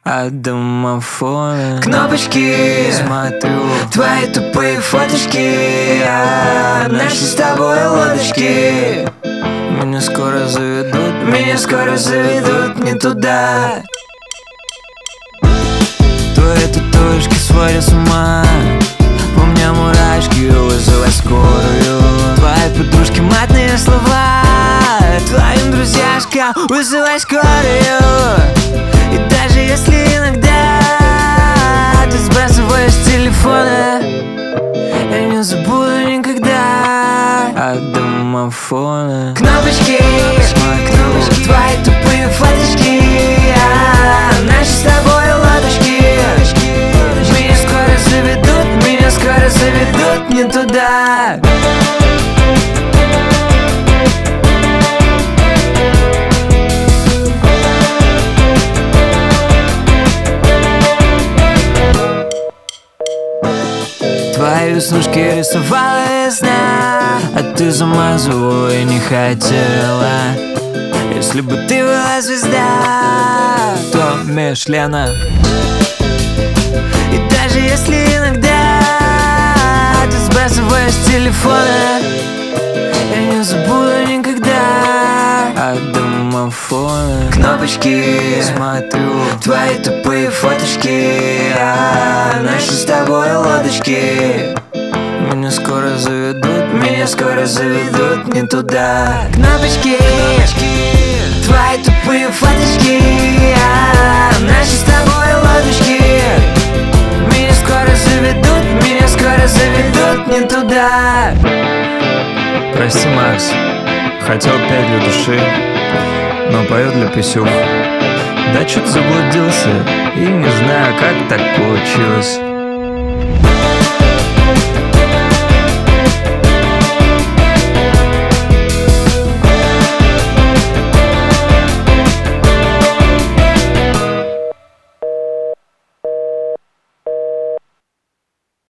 от домофона. Кнопочки, смотрю твои тупые фоточки, наши с тобой лодочки. Меня скоро заведут не туда. Твои татуировки сводят с ума, у меня мурашки, вызывай скорую. Твои подружки матные слова, твоим друзьяшкам вызывай скорую. И даже если иногда ты сбрасываешь с телефона, я не забуду никогда от домофона. Кнопочки, твои тупые фоточки, наши с тобой лодочки. Меня скоро заведут не туда. Твои веснушки рисовала весна, а ты замазывала и не хотела. Если бы ты была звезда, то Мишлена. И даже если иногда ты сбрасываешь с телефона, я не забуду никогда от домофона. Кнопочки, смотрю твои тупые фоточки, наши с тобой лодочки. Меня скоро заведут не туда. Кнопочки, твои тупые фоточки, наши с тобой лодочки. Меня скоро заведут не туда. Прости, Макс, хотел петь для души, но пою для писюх. Да чё-то заблудился и не знаю, как так получилось.